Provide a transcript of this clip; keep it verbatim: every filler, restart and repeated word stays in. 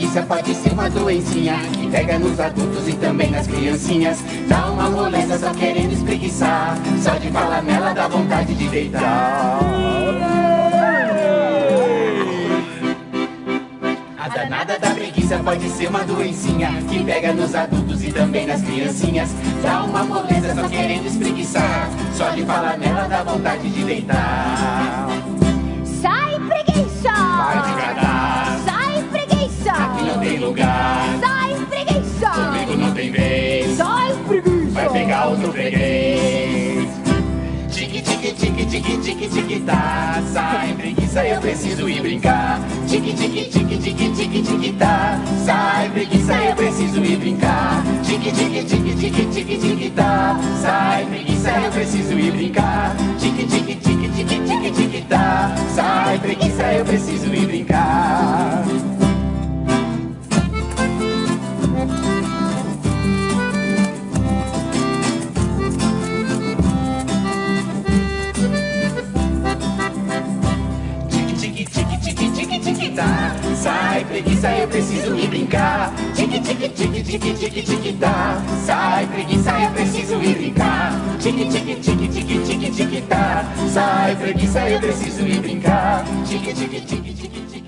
preguiça pode ser uma doencinha que pega nos adultos e também nas criancinhas. Dá uma moleza só querendo espreguiçar, só de falar nela dá vontade de deitar. A danada da preguiça pode ser uma doencinha que pega nos adultos e também nas criancinhas. Dá uma moleza só querendo espreguiçar, só de falar nela dá vontade de deitar. Sai, preguiça! Vai te catar! Sai, preguiça! Aqui não tem lugar! Sai, preguiça! Comigo não tem vez! Sai, preguiça! Vai pegar o teu freguês! Tique, tique, tique, tique, tique, tique, tá. Sai, preguiça, eu preciso ir brincar. Tique, tique, tique, tique, tique, tique, tá. Sai, preguiça, eu preciso ir brincar. Tique, tique, tique, tique, tique, tique, tá. Sai, preguiça, eu preciso ir brincar. Tique, tique, tique, tique, tique, tique, tá. Sai, preguiça, eu preciso ir brincar. Sai, preguiça, eu preciso ir brincar. Tique, tique, tique, tique, tique, tique, tá. Sai, preguiça, eu preciso ir brincar. Tique, tique, tique, tique, tique, tique, tá. Sai, preguiça, eu preciso ir brincar. Tique, tique, tique, tique, tique.